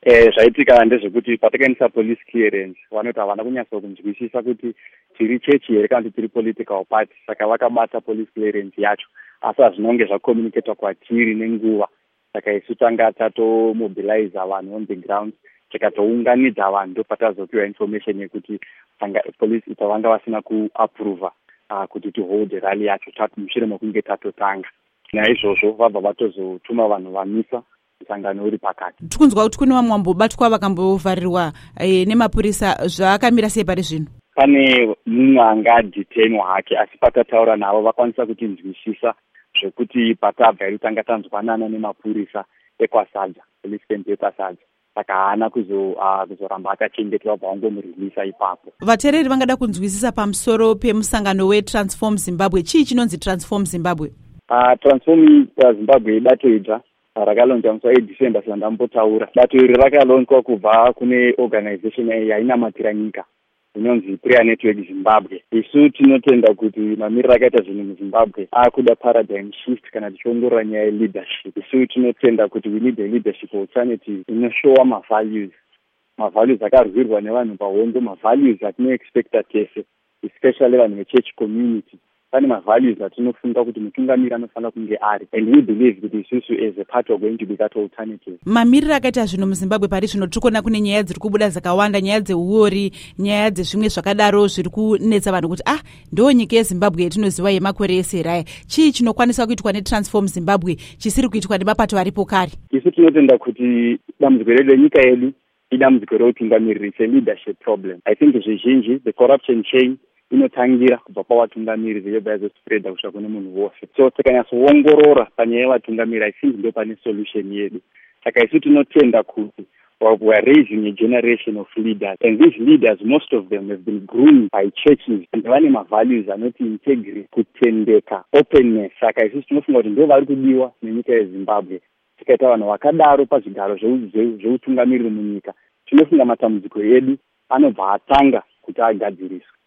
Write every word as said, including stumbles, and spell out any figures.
Eh, zvaitika ndezvekuti patakaendesa police clearance vanoti havana kunyatsa kunzwisisa kuti tiri chechi here kana kuti tiri political party, saka vakabata police clearance yacho, asi hazvinonge zvakomunicatwa kwatiri nenguva. Saka isu tanga tatomobilize vanhu on the ground, tikatounganidza vanhu ndopatazopiwa information yekuti police ita vanga vasina kuapprova uh, kuti tihold rally yacho mushure mekunge tatotanga. Naizvozvo vabva vatozotuma vanhu vamisa sangano uri pakati. Tikunzwa kuti kune vamwe vambobatwa vakambovharirwa e, nemapurisa, zvakamira sei pari zvino? Pane mumwe anga adetainwa hake, asi patataura navo vakwanisa kutinzwisisa zvekuti patabva iri tanga tanzwanana nemapurisa ekwasadza, police camp ekwasadza, saka haana kuzo uh, kuzoramba akachengetwa vaongomurelisa ipapo. Vateereri vangada kunzwisisa pamusoro pemusangano weTransform Zimbabwe. Chii chinonzi Transform Zimbabwe? Uh, Transform Zimbabwe ibato idzva rakalonjwa musi waDecember sandambotaura. Bato iri rakalonjwa kubva kune organization yainamatira nyika inonzi Prayer Network Zimbabwe. Isu tinotenda kuti mamiriro akaita zvinhu muZimbabwe akuda paradigm shift kana tichiongorora nyaya yeleadership. Isu tinotenda kuti we need a leadership alternative inoshowa mavalues, mavalues akarwirwa nevanhu pahondo, mavalues atinoexpecta tese, especially vanhu vechurch community. Pane mavalues atinofunga kuti mutungamiri anofanira kunge ari, and we believe kuti isusu as a part of going to be that alternative. Mamiriro akaita zvinhu muZimbabwe pari zvino tikona kune nyaya dziri kubuda zakawanda, nyaya dzeuori, nyaya dzezvimwe zvakadaro zviri kunetsa vanhu kuti ah ndo nyika yeZimbabwe yetinoziva yemakore ese raya. Chii chinokwanisa kuitwa neTransform Zimbabwe chisiri kuitwa nemapato aripo kare? Isu tinotenda kuti dambudziko redu renyika yedu idambudziko reutungamiriri, it's a leadership problem. I think zvizhinji the corruption chain inotangira kubva pavatungamiriri yobva yazospreada kusvika kune munhu wose. So tikanyatsoongorora panyaya yevatungamiriri, I think ndo pane solution yedu. Saka isu tinotenda kuti we are raising a generation of leaders, and these leaders, most of them have been groomed by churches, and vane mavalues anoti integrity, kutendeka, openness. Saka isu tinofunga kuti ndo vari kudiwa nenyika yeZimbabwe. Tikaita vanhu vakadaro pazvigaro zveutungamiriri munyika, tinofunga matambudziko edu anobva atanga kuti agadziriswe.